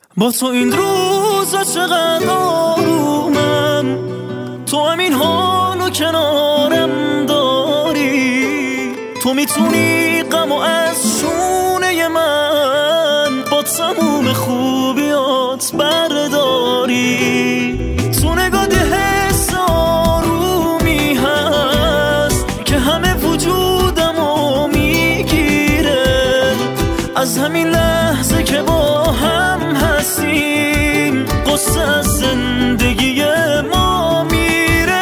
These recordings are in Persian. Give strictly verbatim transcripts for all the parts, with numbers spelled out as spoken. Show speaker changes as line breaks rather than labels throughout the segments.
با تو این روزا چقدر آرومم، تو همین حالو کنارم داری. تو میتونی غمو از شونه من با تموم خوبیات برداری. تو نگاه حس آرومی هست که همه وجودمو میگیره. از همین لحظه که با هم هستیم قصه از زندگی ما میره.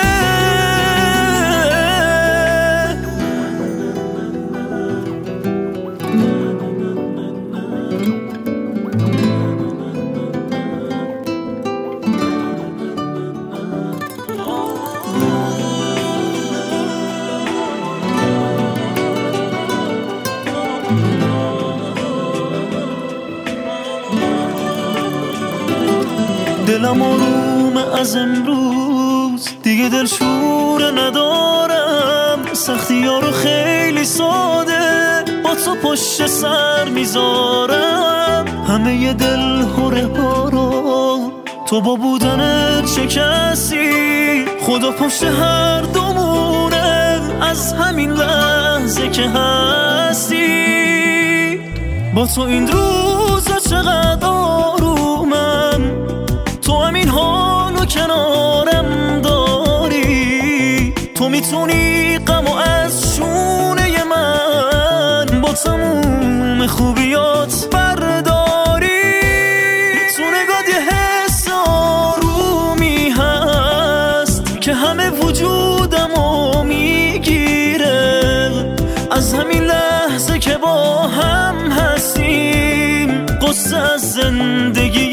دلم آرومه از امروز، دیگه دلشوره ندارم. سختی ها رو خیلی ساده با تو پشت سر میذارم. همه ی دل هره ها رو تو با بودنت شکستی. خدا پشت هر دومونه از همین لحظه که هستی. با تو این روزا چقدر آرومم، تو همین حالو کنارم داری. تو میتونی غمو از شونه من با تموم خوبیات برداری. تو نگاه یه حس آرومی هست که همه وجودمو میگیره. از همین لحظه که با هم هستیم قصه از زندگی